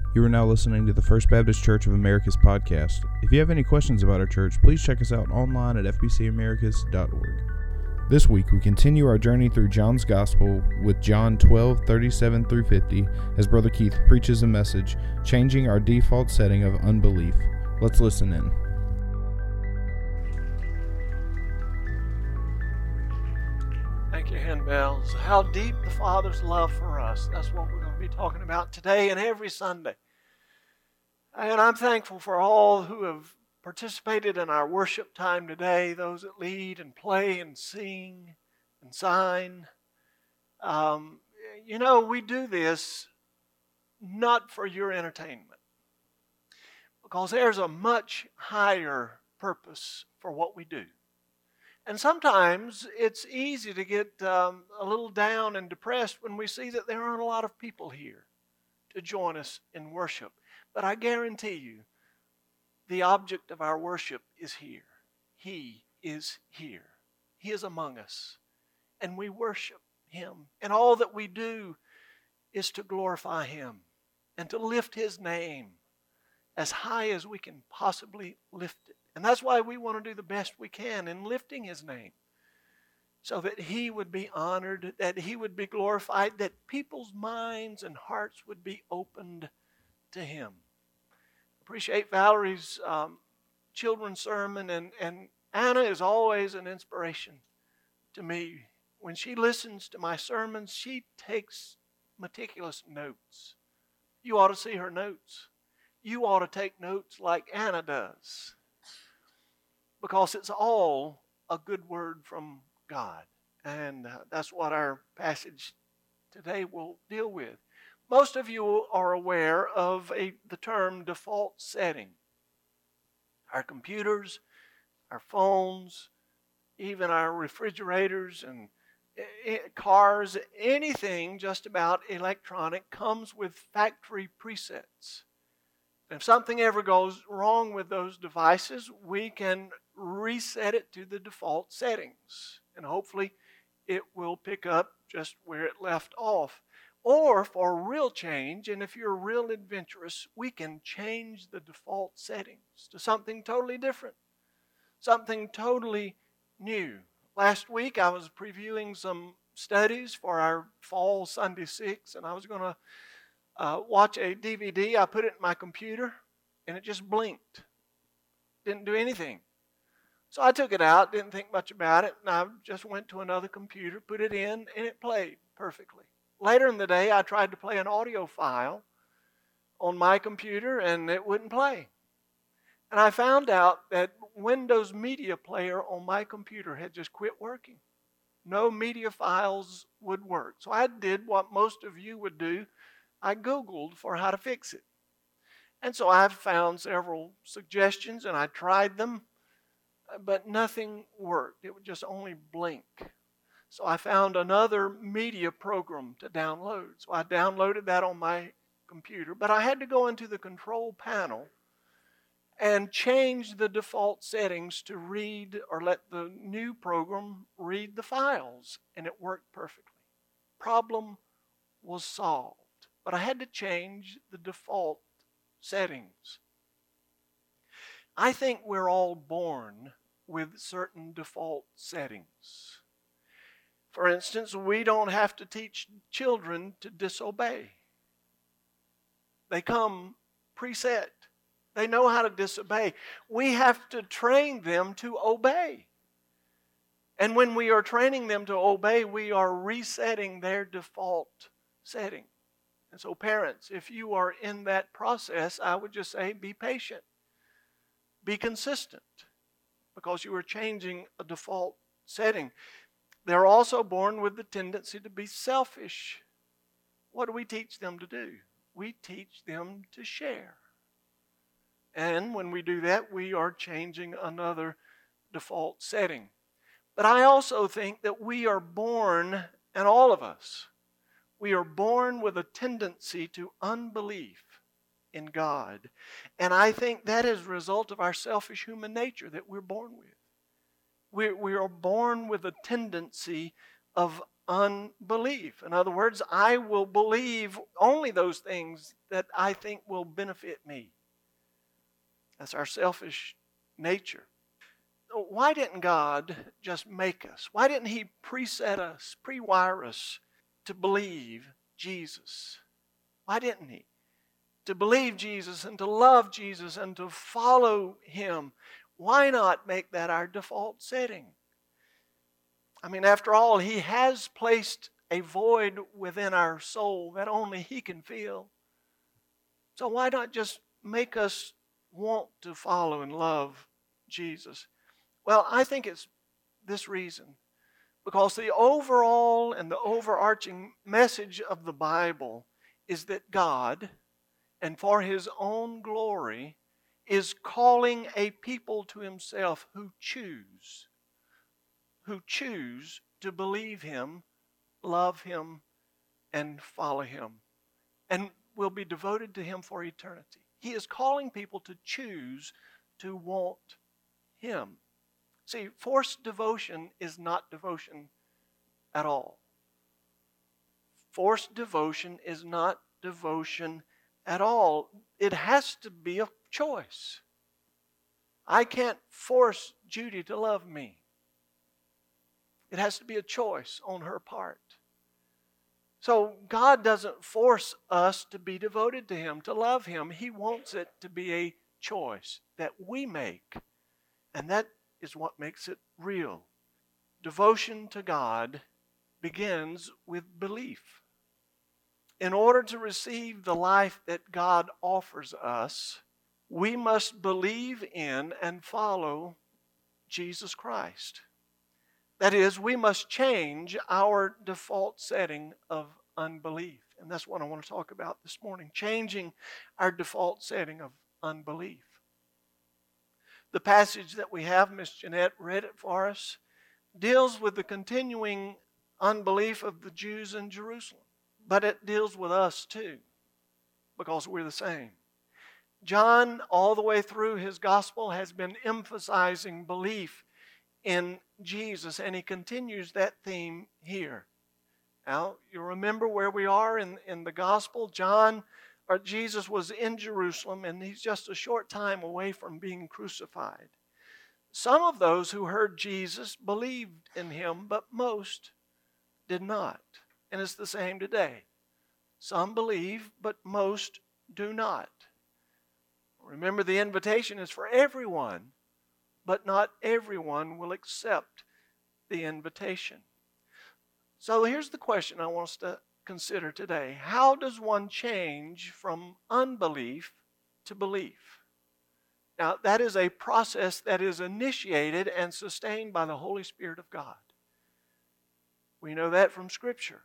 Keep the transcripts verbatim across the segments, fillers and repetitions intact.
You are now listening to the First Baptist Church of Americas podcast. If you have any questions about our church, please check us out online at f b c americas dot org. This week, we continue our journey through John's Gospel with John twelve, thirty-seven through fifty, as Brother Keith preaches a message, changing our default setting of unbelief. Let's listen in. Thank you, handbells. How deep the Father's love for us. That's what we're going to be talking about today and every Sunday. And I'm thankful for all who have participated in our worship time today, those that lead and play and sing and sign. Um, you know, we do this not for your entertainment, because there's a much higher purpose for what we do. And sometimes it's easy to get um, a little down and depressed when we see that there aren't a lot of people here to join us in worship. But I guarantee you, the object of our worship is here. He is here. He is among us. And we worship Him. And all that we do is to glorify Him and to lift His name as high as we can possibly lift it. And that's why we want to do the best we can in lifting His name, so that He would be honored, that He would be glorified, that people's minds and hearts would be opened to Him. Appreciate Valerie's um, children's sermon, and, and Anna is always an inspiration to me. When she listens to my sermons, she takes meticulous notes. You ought to see her notes. You ought to take notes like Anna does, because it's all a good word from God. And uh, that's what our passage today will deal with. Most of you are aware of a, the term default setting. Our computers, our phones, even our refrigerators and cars, anything just about electronic comes with factory presets. If something ever goes wrong with those devices, we can reset it to the default settings. And hopefully it will pick up just where it left off. Or for real change, and if you're real adventurous, we can change the default settings to something totally different, something totally new. Last week I was previewing some studies for our fall Sunday six, and I was going to uh, watch a D V D. I put it in my computer, and it just blinked. Didn't do anything. So I took it out, didn't think much about it, and I just went to another computer, put it in, and it played perfectly. Later in the day, I tried to play an audio file on my computer, and it wouldn't play. And I found out that Windows Media Player on my computer had just quit working. No media files would work. So I did what most of you would do. I Googled for how to fix it. And so I found several suggestions, and I tried them, but nothing worked. It would just only blink. So I found another media program to download. So I downloaded that on my computer. But I had to go into the control panel and change the default settings to read or let the new program read the files. And it worked perfectly. Problem was solved. But I had to change the default settings. I think we're all born with certain default settings. For instance, we don't have to teach children to disobey. They come preset. They know how to disobey. We have to train them to obey. And when we are training them to obey, we are resetting their default setting. And so parents, if you are in that process, I would just say be patient. Be consistent, because you are changing a default setting. They're also born with the tendency to be selfish. What do we teach them to do? We teach them to share. And when we do that, we are changing another default setting. But I also think that we are born, and all of us, we are born with a tendency to unbelief in God. And I think that is a result of our selfish human nature that we're born with. We, we are born with a tendency of unbelief. In other words, I will believe only those things that I think will benefit me. That's our selfish nature. Why didn't God just make us? Why didn't He preset us, pre-wire us to believe Jesus? Why didn't He? To believe Jesus and to love Jesus and to follow Him. Why not make that our default setting? I mean, after all, He has placed a void within our soul that only He can fill. So why not just make us want to follow and love Jesus? Well, I think it's this reason. Because the overall and the overarching message of the Bible is that God, and for His own glory, is calling a people to Himself who choose, who choose to believe Him, love Him, and follow Him, and will be devoted to Him for eternity. He is calling people to choose to want Him. See, forced devotion is not devotion at all. Forced devotion is not devotion at all. It has to be a choice. I can't force Judy to love me. It has to be a choice on her part. So God doesn't force us to be devoted to Him, to love Him. He wants it to be a choice that we make. And that is what makes it real. Devotion to God begins with belief. In order to receive the life that God offers us, we must believe in and follow Jesus Christ. That is, we must change our default setting of unbelief. And that's what I want to talk about this morning, changing our default setting of unbelief. The passage that we have, Miss Jeanette read it for us, deals with the continuing unbelief of the Jews in Jerusalem. But it deals with us too, because we're the same. John, all the way through his gospel, has been emphasizing belief in Jesus, and he continues that theme here. Now, you remember where we are in, in the gospel. John, or Jesus was in Jerusalem, and he's just a short time away from being crucified. Some of those who heard Jesus believed in Him, but most did not. And it's the same today. Some believe, but most do not. Remember, the invitation is for everyone, but not everyone will accept the invitation. So here's the question I want us to consider today. How does one change from unbelief to belief? Now, that is a process that is initiated and sustained by the Holy Spirit of God. We know that from Scripture.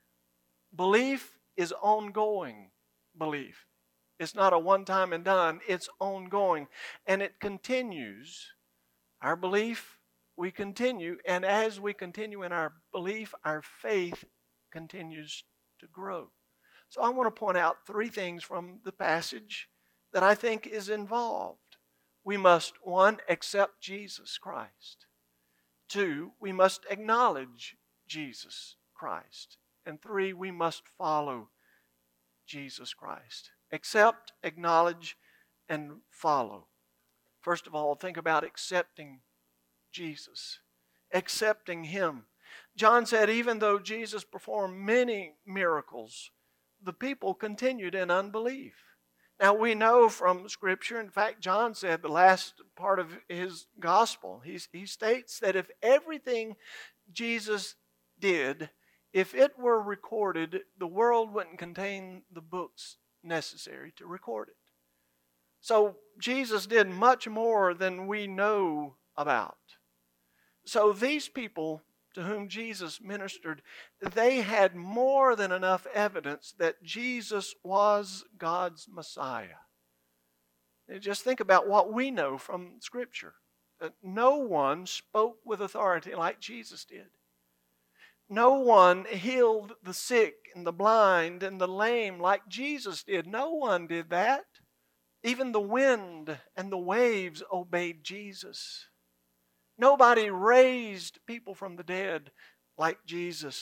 Belief is ongoing belief. It's not a one-time and done. It's ongoing. And it continues. Our belief, we continue. And as we continue in our belief, our faith continues to grow. So I want to point out three things from the passage that I think is involved. We must, one, accept Jesus Christ. Two, we must acknowledge Jesus Christ. And three, we must follow Jesus Christ. Accept, acknowledge, and follow. First of all, think about accepting Jesus. Accepting Him. John said even though Jesus performed many miracles, the people continued in unbelief. Now we know from Scripture, in fact John said the last part of his gospel, he, he states that if everything Jesus did, if it were recorded, the world wouldn't contain the books necessary to record it. So Jesus did much more than we know about. So these people to whom Jesus ministered, they had more than enough evidence that Jesus was God's Messiah. And just think about what we know from Scripture. That no one spoke with authority like Jesus did. No one healed the sick and the blind and the lame like Jesus did. No one did that. Even the wind and the waves obeyed Jesus. Nobody raised people from the dead like Jesus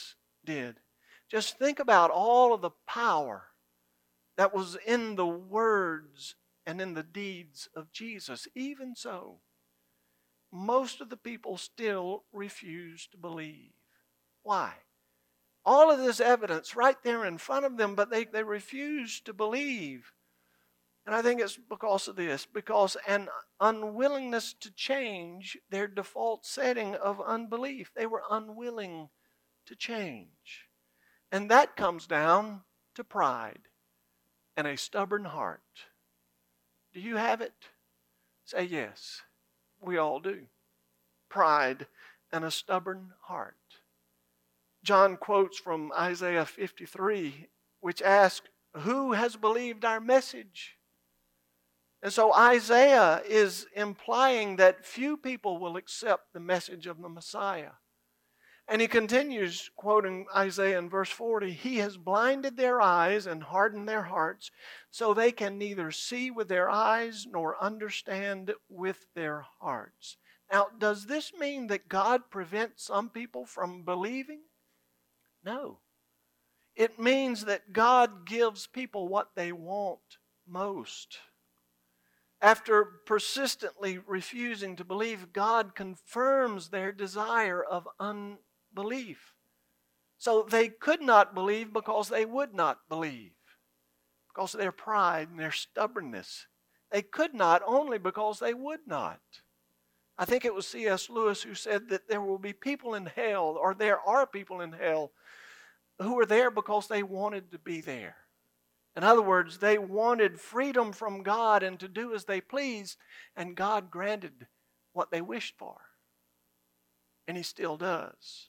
did. Just think about all of the power that was in the words and in the deeds of Jesus. Even so, most of the people still refuse to believe. Why? All of this evidence right there in front of them, but they, they refuse to believe. And I think it's because of this, because an unwillingness to change their default setting of unbelief. They were unwilling to change. And that comes down to pride and a stubborn heart. Do you have it? Say yes. We all do. Pride and a stubborn heart. John quotes from Isaiah fifty-three, which asks, "Who has believed our message?" And so Isaiah is implying that few people will accept the message of the Messiah. And he continues, quoting Isaiah in verse forty, "He has blinded their eyes and hardened their hearts, so they can neither see with their eyes nor understand with their hearts." Now, does this mean that God prevents some people from believing? No. It means that God gives people what they want most. After persistently refusing to believe, God confirms their desire of unbelief. So they could not believe because they would not believe, because of their pride and their stubbornness. They could not only because they would not. I think it was C S Lewis who said that there will be people in hell, or there are people in hell, who are there because they wanted to be there. In other words, they wanted freedom from God and to do as they pleased, and God granted what they wished for. And He still does.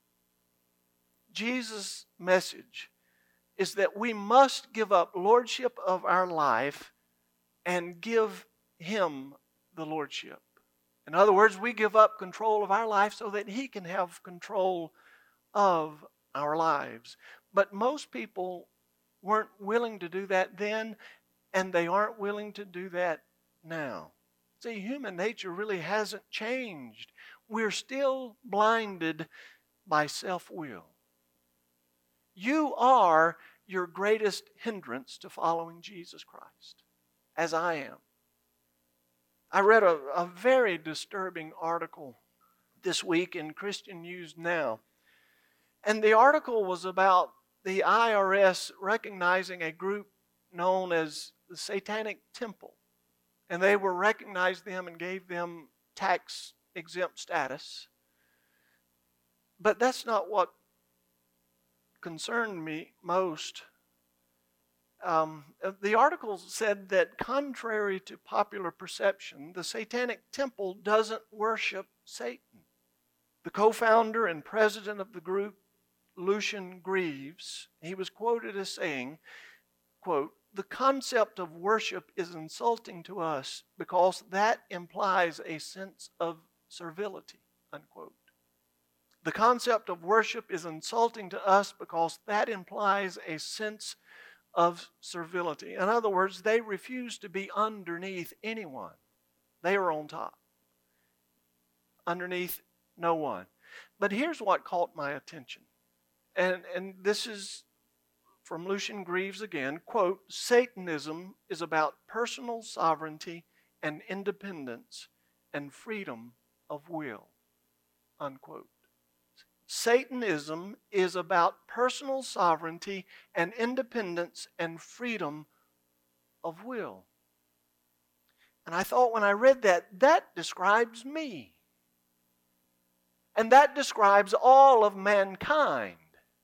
Jesus' message is that we must give up lordship of our life and give Him the lordship. In other words, we give up control of our life so that He can have control of our lives. But most people weren't willing to do that then, and they aren't willing to do that now. See, human nature really hasn't changed. We're still blinded by self-will. You are your greatest hindrance to following Jesus Christ, as I am. I read a, a very disturbing article this week in Christian News Now. And the article was about the I R S recognizing a group known as the Satanic Temple. And they were recognized them and gave them tax exempt status. But that's not what concerned me most. Um, the article said that contrary to popular perception, the Satanic Temple doesn't worship Satan. The co-founder and president of the group, Lucian Greaves, he was quoted as saying, quote, "The concept of worship is insulting to us because that implies a sense of servility," unquote. The concept of worship is insulting to us because that implies a sense of servility. In other words, they refuse to be underneath anyone. They are on top. Underneath no one. But here's what caught my attention. And, and this is from Lucian Greaves again, quote, "Satanism is about personal sovereignty and independence and freedom of will," unquote. Satanism is about personal sovereignty and independence and freedom of will. And I thought when I read that, that describes me. And that describes all of mankind.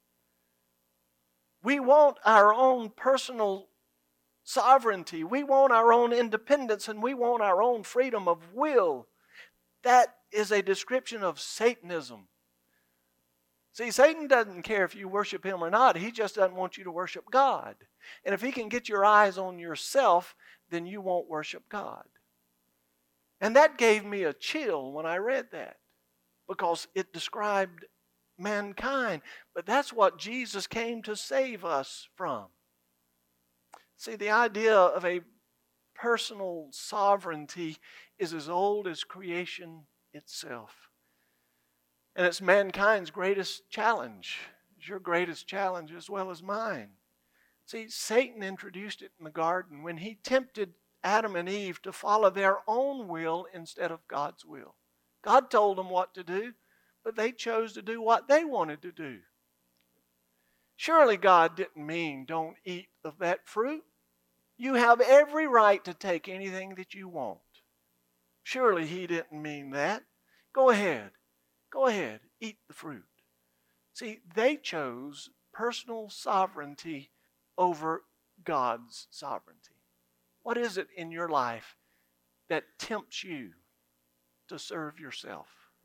We want our own personal sovereignty. We want our own independence, and we want our own freedom of will. That is a description of Satanism. See, Satan doesn't care if you worship him or not. He just doesn't want you to worship God. And if he can get your eyes on yourself, then you won't worship God. And that gave me a chill when I read that, because it described mankind. But that's what Jesus came to save us from. See, the idea of a personal sovereignty is as old as creation itself. And it's mankind's greatest challenge. It's your greatest challenge as well as mine. See, Satan introduced it in the garden when he tempted Adam and Eve to follow their own will instead of God's will. God told them what to do, but they chose to do what they wanted to do. Surely God didn't mean don't eat of that fruit. You have every right to take anything that you want. Surely He didn't mean that. Go ahead. Go ahead. Eat the fruit. See, they chose personal sovereignty over God's sovereignty. What is it in your life that tempts you to serve yourself?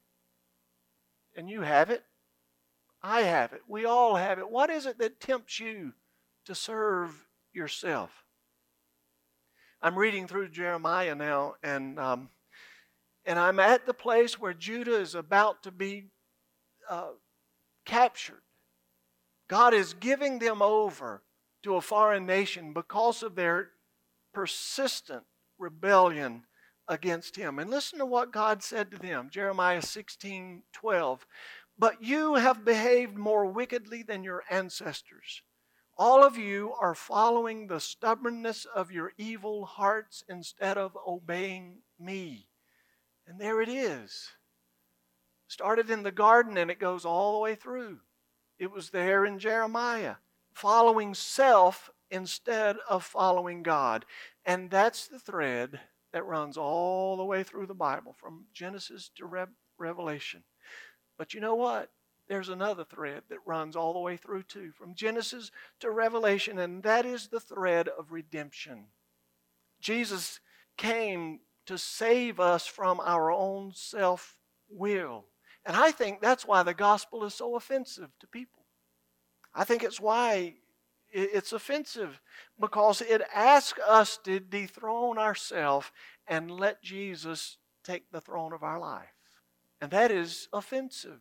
And you have it. I have it. We all have it. What is it that tempts you to serve yourself? I'm reading through Jeremiah now, and um, and I'm at the place where Judah is about to be uh, captured. God is giving them over to a foreign nation because of their persistent rebellion against Him. And listen to what God said to them, Jeremiah sixteen twelve. But you have behaved more wickedly than your ancestors. All of you are following the stubbornness of your evil hearts instead of obeying me. And there it is. Started in the garden and it goes all the way through. It was there in Jeremiah. Following self instead of following God. And that's the thread that runs all the way through the Bible, from Genesis to Re- Revelation. But you know what? There's another thread that runs all the way through too, from Genesis to Revelation, and that is the thread of redemption. Jesus came to save us from our own self-will. And I think that's why the gospel is so offensive to people. I think it's why it's offensive, because it asks us to dethrone ourselves and let Jesus take the throne of our life. And that is offensive.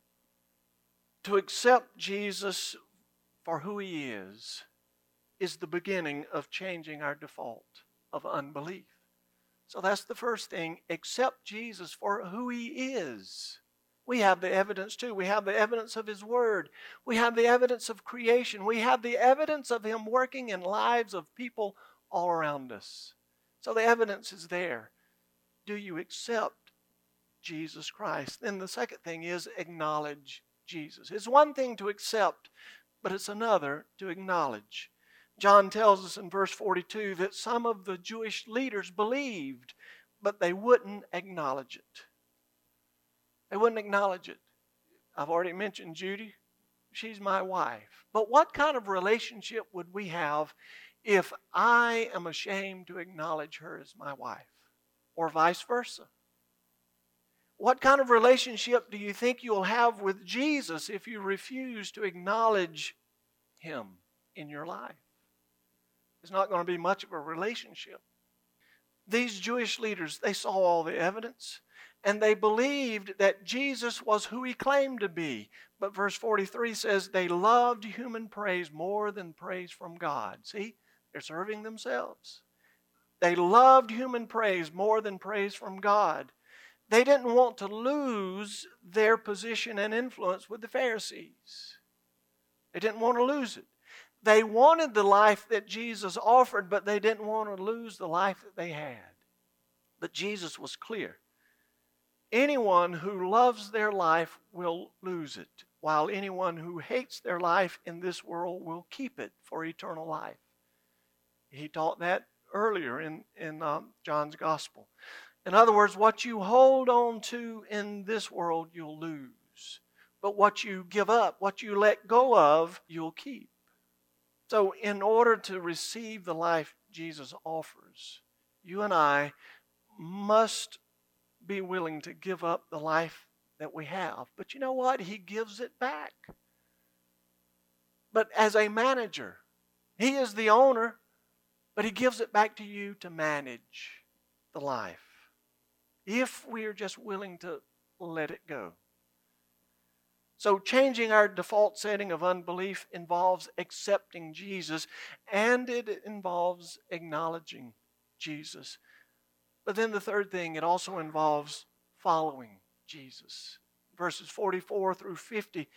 To accept Jesus for who He is is the beginning of changing our default of unbelief. So that's the first thing. Accept Jesus for who He is. We have the evidence too. We have the evidence of His Word. We have the evidence of creation. We have the evidence of Him working in lives of people all around us. So the evidence is there. Do you accept Jesus Christ? Then the second thing is acknowledge Jesus. It's one thing to accept, but it's another to acknowledge. John tells us in verse forty-two that some of the Jewish leaders believed, but they wouldn't acknowledge it. They wouldn't acknowledge it. I've already mentioned Judy. She's my wife. But what kind of relationship would we have if I am ashamed to acknowledge her as my wife? Or vice versa? What kind of relationship do you think you'll have with Jesus if you refuse to acknowledge Him in your life? It's not going to be much of a relationship. These Jewish leaders, they saw all the evidence, and they believed that Jesus was who He claimed to be. But verse forty-three says they loved human praise more than praise from God. See, they're serving themselves. They loved human praise more than praise from God. They didn't want to lose their position and influence with the Pharisees. They didn't want to lose it. They wanted the life that Jesus offered, but they didn't want to lose the life that they had. But Jesus was clear. Anyone who loves their life will lose it, while anyone who hates their life in this world will keep it for eternal life. He taught that earlier in, in um, John's Gospel. In other words, what you hold on to in this world, you'll lose. But what you give up, what you let go of, you'll keep. So in order to receive the life Jesus offers, you and I must be willing to give up the life that we have. But you know what? He gives it back. But as a manager, He is the owner, but He gives it back to you to manage the life. If we are just willing to let it go. So changing our default setting of unbelief involves accepting Jesus, and it involves acknowledging Jesus. But then the third thing, it also involves following Jesus. Verses forty-four through fifty,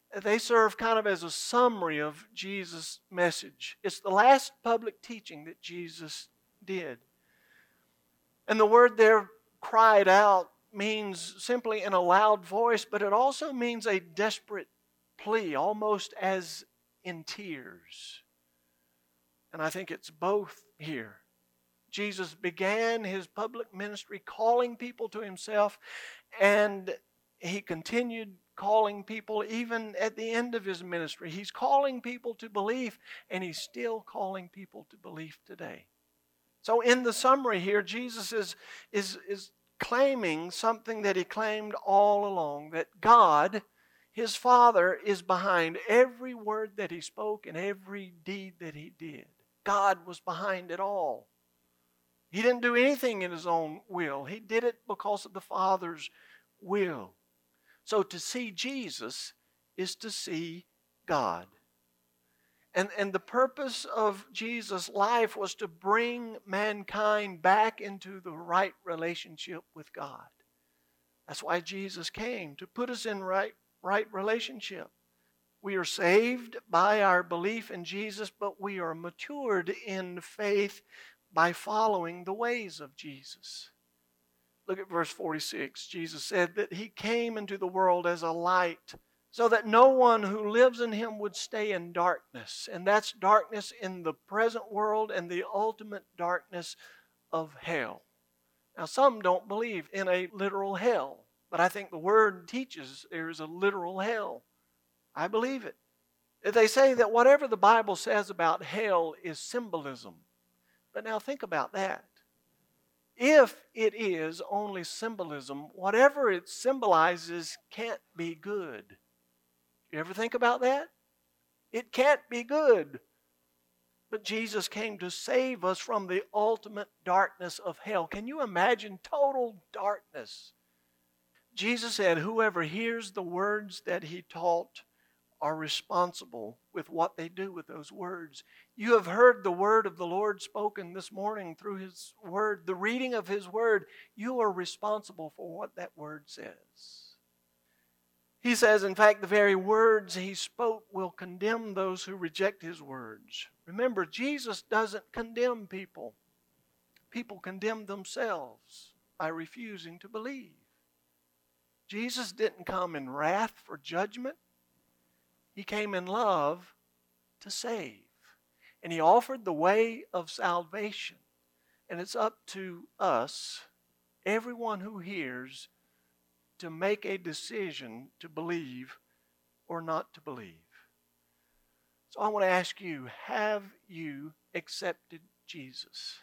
They serve kind of as a summary of Jesus' message. It's the last public teaching that Jesus did. And the word there, cried out, means simply in a loud voice, but it also means a desperate plea, almost as in tears. And I think it's both here. Jesus began his public ministry calling people to himself, and he continued calling people even at the end of his ministry. He's calling people to belief, and he's still calling people to belief today. So in the summary here, Jesus is, is, is claiming something that he claimed all along, that God, his Father, is behind every word that he spoke and every deed that he did. God was behind it all. He didn't do anything in his own will. He did it because of the Father's will. So to see Jesus is to see God. And, and the purpose of Jesus' life was to bring mankind back into the right relationship with God. That's why Jesus came, to put us in right, right relationship. We are saved by our belief in Jesus, but we are matured in faith by following the ways of Jesus. Look at verse forty-six. Jesus said that he came into the world as a light, so that no one who lives in him would stay in darkness. And that's darkness in the present world and the ultimate darkness of hell. Now, some don't believe in a literal hell, but I think the Word teaches there is a literal hell. I believe it. They say that whatever the Bible says about hell is symbolism. But now think about that. If it is only symbolism, whatever it symbolizes can't be good. You ever think about that? It can't be good. But Jesus came to save us from the ultimate darkness of hell. Can you imagine total darkness? Jesus said, whoever hears the words that he taught are responsible with what they do with those words. You have heard the word of the Lord spoken this morning through his word, the reading of his word. You are responsible for what that word says. He says, in fact, the very words he spoke will condemn those who reject his words. Remember, Jesus doesn't condemn people. People condemn themselves by refusing to believe. Jesus didn't come in wrath for judgment. He came in love to save. And he offered the way of salvation. And it's up to us, everyone who hears, to make a decision to believe or not to believe. So I want to ask you, have you accepted Jesus?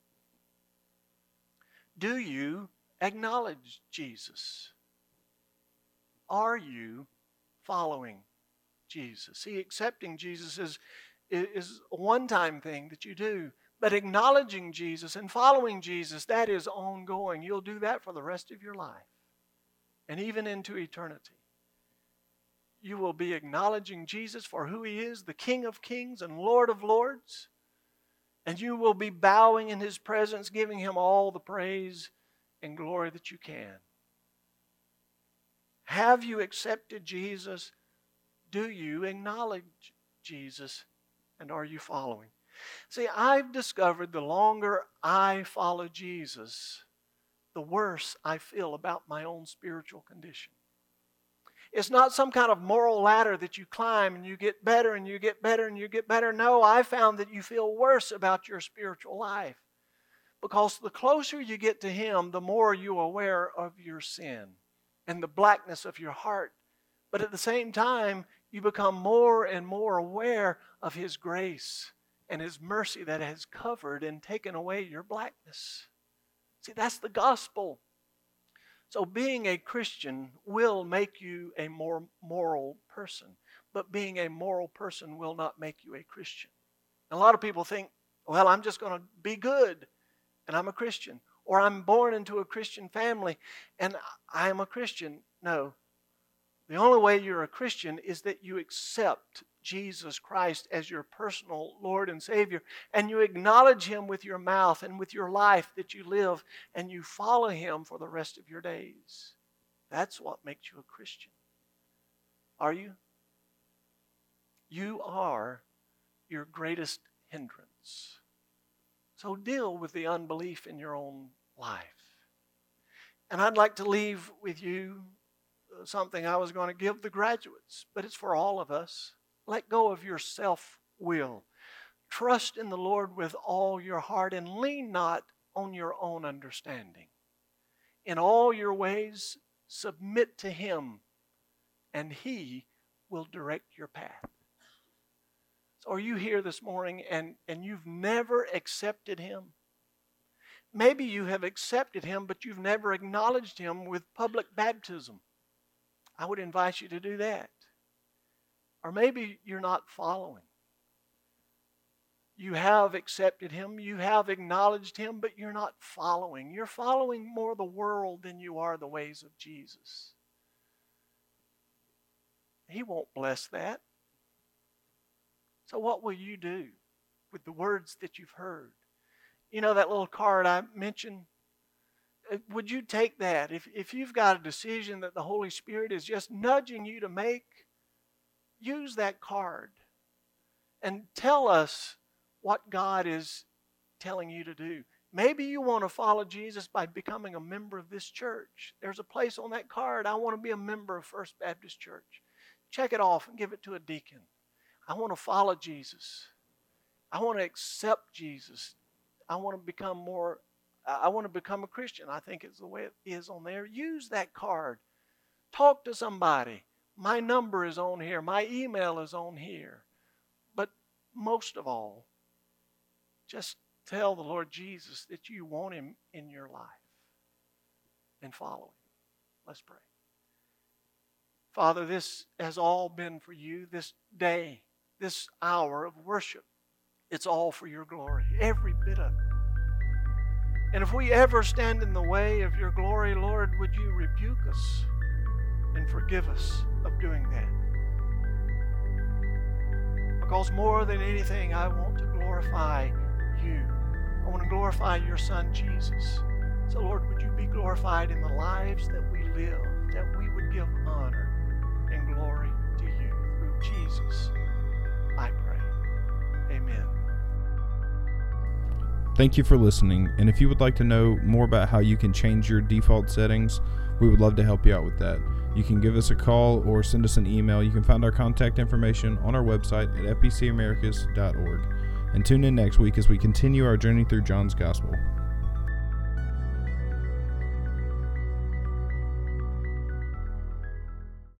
Do you acknowledge Jesus? Are you following Jesus? See, accepting Jesus is, is a one-time thing that you do. But acknowledging Jesus and following Jesus, that is ongoing. You'll do that for the rest of your life. And even into eternity. You will be acknowledging Jesus for who he is, the King of Kings and Lord of Lords. And you will be bowing in his presence, giving him all the praise and glory that you can. Have you accepted Jesus? Do you acknowledge Jesus? And are you following? See, I've discovered the longer I follow Jesus, the worse I feel about my own spiritual condition. It's not some kind of moral ladder that you climb and you get better and you get better and you get better. No, I found that you feel worse about your spiritual life. Because the closer you get to him, the more you're aware of your sin and the blackness of your heart. But at the same time, you become more and more aware of his grace and his mercy that has covered and taken away your blackness. See, that's the gospel. So being a Christian will make you a more moral person. But being a moral person will not make you a Christian. A lot of people think, well, I'm just going to be good and I'm a Christian. Or I'm born into a Christian family and I am a Christian. No. The only way you're a Christian is that you accept Jesus Christ as your personal Lord and Savior, and you acknowledge him with your mouth and with your life that you live, and you follow him for the rest of your days. That's what makes you a Christian. Are you? You are your greatest hindrance. So deal with the unbelief in your own life. And I'd like to leave with you something I was going to give the graduates, but it's for all of us. Let go of your self-will. Trust in the Lord with all your heart and lean not on your own understanding. In all your ways, submit to Him, and He will direct your path. So are you here this morning and, and you've never accepted Him? Maybe you have accepted Him, but you've never acknowledged Him with public baptism. I would invite you to do that. Or maybe you're not following. You have accepted Him, you have acknowledged Him, but you're not following. You're following more the world than you are the ways of Jesus. He won't bless that. So what will you do with the words that you've heard? You know that little card I mentioned? Would you take that? If, if you've got a decision that the Holy Spirit is just nudging you to make, use that card and tell us what God is telling you to do. Maybe you want to follow Jesus by becoming a member of this church. There's a place on that card, I want to be a member of First Baptist Church. Check it off and give it to a deacon. I want to follow Jesus. I want to accept Jesus. I want to become more, I want to become a Christian. I think it's the way it is on there. Use that card. Talk to somebody. My number is on here. My email is on here. But most of all, just tell the Lord Jesus that you want Him in your life and follow Him. Let's pray. Father, this has all been for you, this day, this hour of worship. It's all for your glory, every bit of it. And if we ever stand in the way of your glory, Lord, would you rebuke us and forgive us of doing that? Because more than anything, I want to glorify you. I want to glorify your Son, Jesus. So, Lord, would you be glorified in the lives that we live, that we would give honor and glory to you. Through Jesus, I pray. Amen. Thank you for listening, and if you would like to know more about how you can change your default settings, we would love to help you out with that. You can give us a call or send us an email. You can find our contact information on our website at f b c americas dot org. And tune in next week as we continue our journey through John's Gospel.